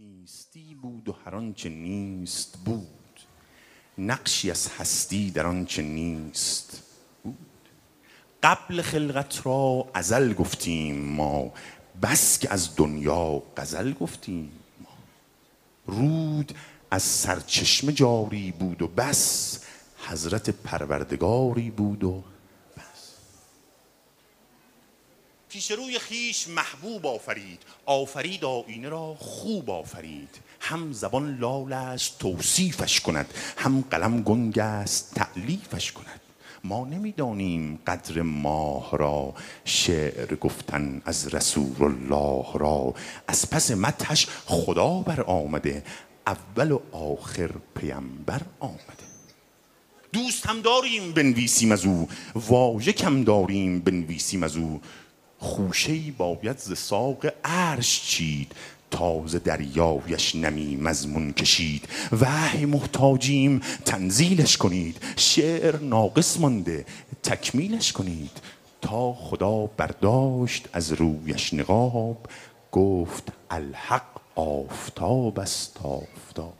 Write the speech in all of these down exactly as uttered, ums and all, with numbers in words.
نیستی بود و هر آنچه نیست بود، نقشی از هستی در آنچه نیست بود. قبل خلقت را ازل گفتیم ما، بس که از دنیا غزل گفتیم ما. رود از سرچشمه جاری بود و بس، حضرت پروردگاری بود و پیش روی خیش محبوب آفرید، آفرید آینه را خوب آفرید. هم زبان لال است توصیفش کند، هم قلم گنگ است تألیفش کند. ما نمیدانیم قدر ماه را، شعر گفتن از رسول الله را. از پس مدحش خدا بر آمده، اول و آخر پیمبر آمده. دوست هم داریم بنویسیم از او، واژه کم داریم بنویسیم از او. خوشه‌ای باید ز ساق عرش چید، تازه دریایش نمی مضمون کشید. وحی محتاجیم تنزیلش کنید، شعر ناقص مانده تکمیلش کنید. تا خدا برداشت از رویش نقاب، گفت الحق آفتاب است آفتاب.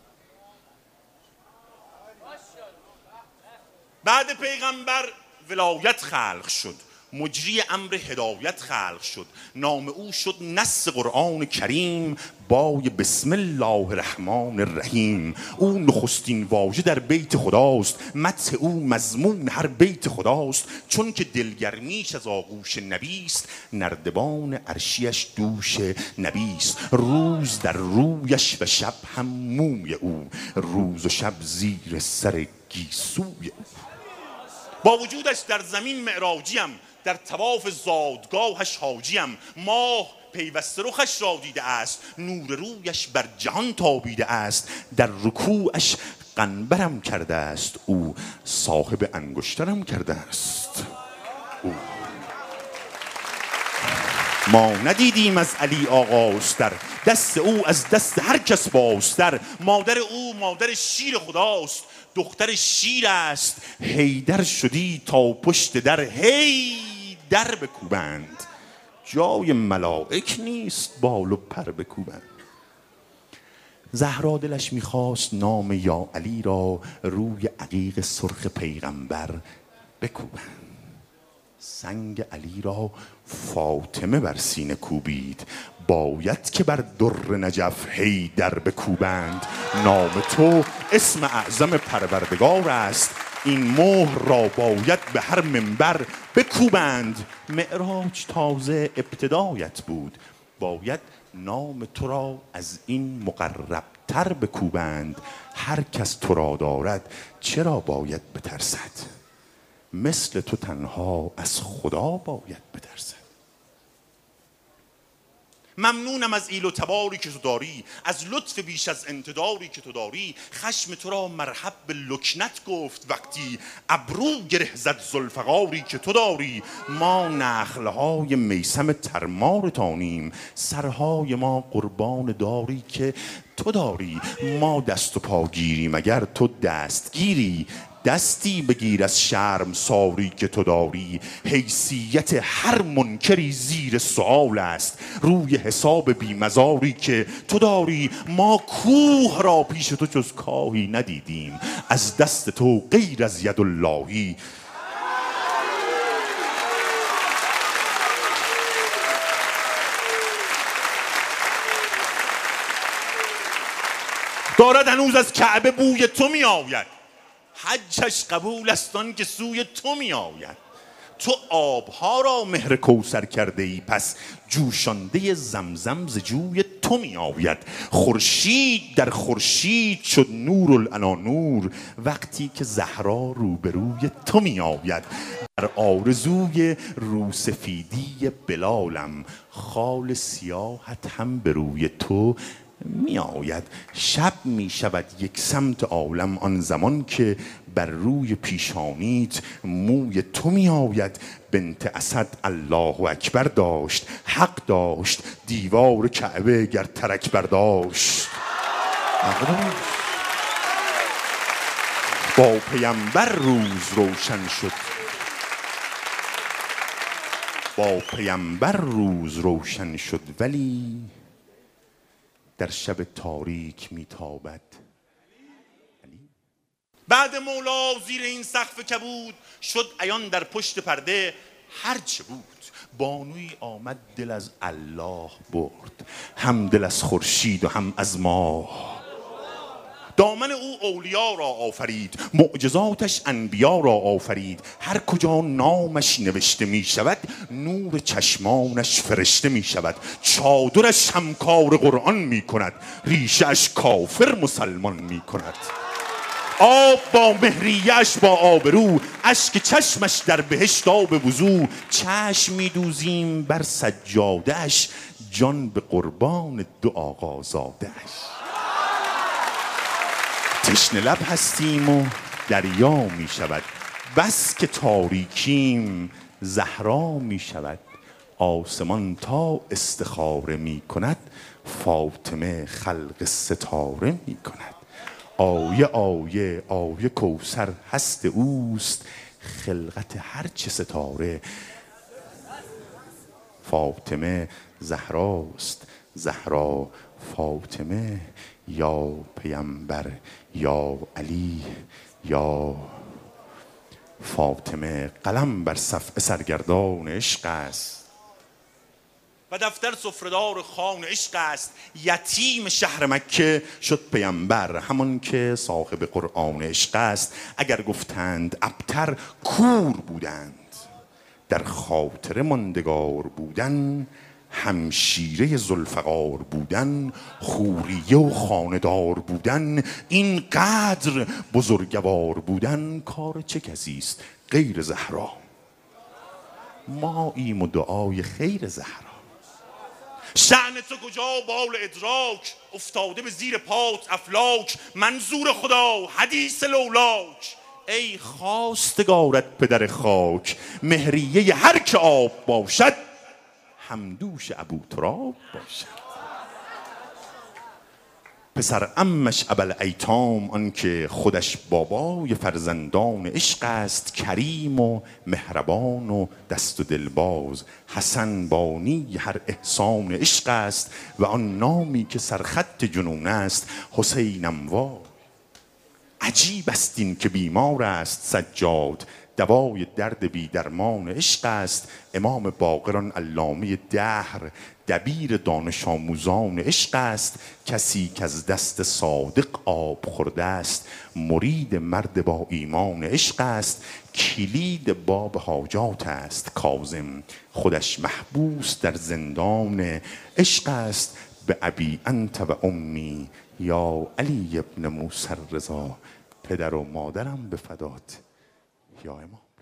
بعد پیغمبر ولایت خلق شد، مجری امر هدایت خلق شد. نام او شد نص قرآن کریم، بای بسم الله الرحمن الرحیم. او نخستین واژه در بیت خداست، مدح او مضمون هر بیت خداست. چون که دلگرمیش از آغوش نبیست، نردبان عرشیش دوش نبیست. روز در رویش و شب هم موی او، روز و شب زیر سر گیسوی او. با وجودش در زمین معراجیم، در طواف زادگاهش حاجیم. ماه پیوسته رخش را دیده است، نور رویش بر جهان تابیده است. در رکوعش قنبرم کرده است او، صاحب انگشترم کرده است او. ما ندیدیم از علی آغازتر، دست او از دست هر کس بازتر. مادر او مادر شیر خداست، دختر شیر است. حیدر شدی تا پشت در، هی در بکوبند. جای ملائک نیست بال و پر بکوبند. زهرا دلش میخواست نام یا علی را، روی عقیق سرخ پیغمبر بکوبند. سنگ علی را فاطمه بر سینه کوبید، باید که بر در نجف حیدر بکوبند. نام تو اسم اعظم پروردگار است، این مهر را باید به هر منبر بکوبند. معراج تازه ابتدایت بود، باید نام تو را از این مقرب تر بکوبند. هر کس تو را دارد چرا باید بترسد، مثل تو تنها از خدا باید بترسد. ممنونم از ایل و تباری که تو داری، از لطف بیش از انتظاری که تو داری. خشم تو را مرحب به لکنت گفت وقتی، ابرو گره زد ذوالفقاری که تو داری. ما نخلهای میسم ترمارتانیم، سرهای ما قربان داری که تو داری. ما دست و پا گیریم اگر تو دستگیری، دستی بگیر از شرم ساری که تو داری. حیثیت هر منکری زیر سؤال است، روی حساب بیمزاری که تو داری. ما کوه را پیش تو جز کاهی ندیدیم، از دست تو غیر از ید اللهی. دارد هنوز از کعبه بوی تو می آید، حجش قبول است آن که سوی تو می آید. تو آبها را مهر کوثر کرده ای، پس جوشانده زمزم ز جوی تو می آید. خورشید در خورشید شد نور العنا نور، وقتی که زهرا روبروی تو می آید. در آرزوی روسفیدی بلالم، خال سیاحت هم به روی تو می آید. شب می شود یک سمت عالم آن زمان که بر روی پیشانیت موی تو می آید. بنت اسد الله اکبر داشت، حق داشت، دیوار کعبه گر ترک برداشت. با پیمبر روز روشن شد، با پیمبر روز روشن شد، ولی در شب تاریک میتابد. بعد مولا زیر این سقف کبود، شد عیان در پشت پرده هرچه بود. بانوی آمد دل از الله برد، هم دل از خورشید و هم از ماه. دامن او اولیا را آفرید، معجزاتش انبیا را آفرید. هر کجا نامش نوشته می شود، نور چشمانش فرشته می شود. چادرش همکار قرآن می کند، ریشش کافر مسلمان می کند. آب با مهریه‌اش با آبرو، اشک چشمش در بهشت آب وضو. چشم می دوزیم بر سجاده‌اش، جان به قربان دو آقازاده‌اش. تشنه لب هستیم و دریا می شود، بس که تاریکیم زهرا می شود. آسمان تا استخاره می کند، فاطمه خلق ستاره می کند. آیه آیه آیه کوثر هست اوست، خلقت هرچه ستاره. فاطمه زهراست، زهرا فاطمه. یا پیامبر یا علی یا فاطمه. قلم بر صفحه سرگردان عشق است و دفتر سفره‌دار خوان عشق است. یتیم شهر مکه شد پیامبر، همان که صاحب قرآن عشق است. اگر گفتند ابتر کور بودند، در خاطر ماندگار بودن. همشیره ذوالفقار بودن، خوریه و خاندار بودن. این قدر بزرگوار بودن، کار چه کسی است غیر زهرا؟ ما ایم و دعای خیر زهرا. شأن تو کجا بال ادراک، افتاده به زیر پات افلاک. منظور خدا حدیث لولاک، ای خواستگارت پدر خاک. مهریه هر که آب باشد، همدوش ابوتراب باشد. پسر عمش ابوالایتام، آن که خودش بابای فرزندان عشق است. کریم و مهربان و دست و دلباز، حسن بانی هر احسان عشق است. و آن نامی که سرخط جنون است، حسین انوار. عجیب است این که بیمار است سجاد، دوای درد بی درمان عشق است. امام باقر علامه دهر، دبیر دانش آموزان عشق است. کسی که از دست صادق آب خورده است، مرید مرد با ایمان عشق است. کلید باب حاجات است کاظم، خودش محبوس در زندان عشق است. به ابی انت و امی یا علی ابن موسی الرضا، پدر و مادرم به فدات یا امام.